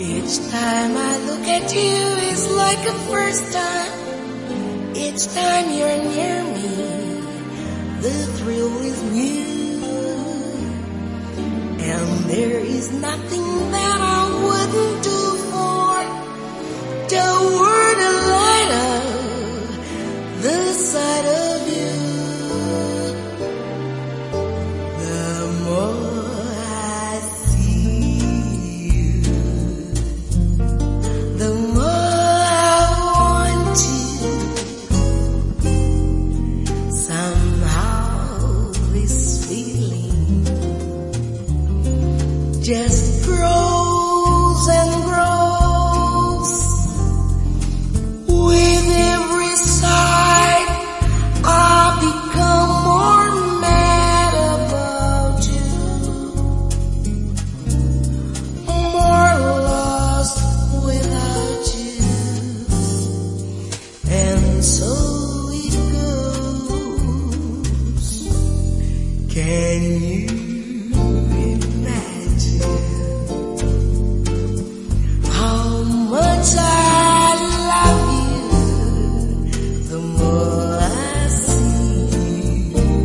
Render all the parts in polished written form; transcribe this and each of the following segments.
Each time I look at you, it's like a first time. Each time you're near me, the thrill is new. And there is nothing that I wouldn't do for the world a light of the sight of you. The more I see you, the more I want you. Somehow this feeling just grows and grows. With every sigh, I become more mad about you, more lost without you. And so it goes. Can you imagine how much I love you? The more I see you,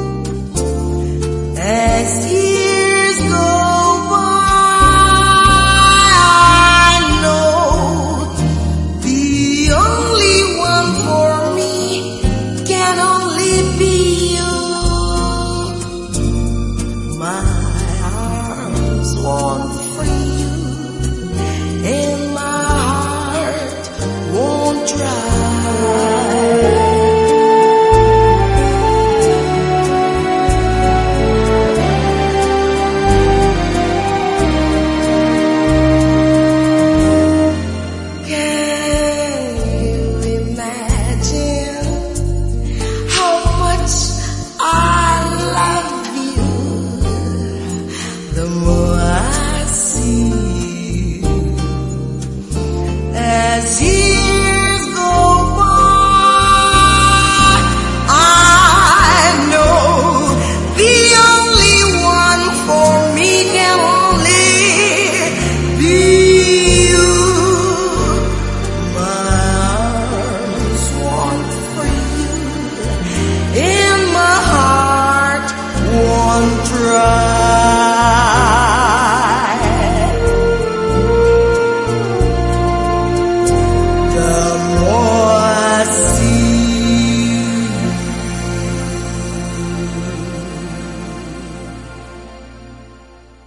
as years go by, I know the only one for me can only be you. My arms won't free you, and my heart won't try. Can you imagine how much I love you? The more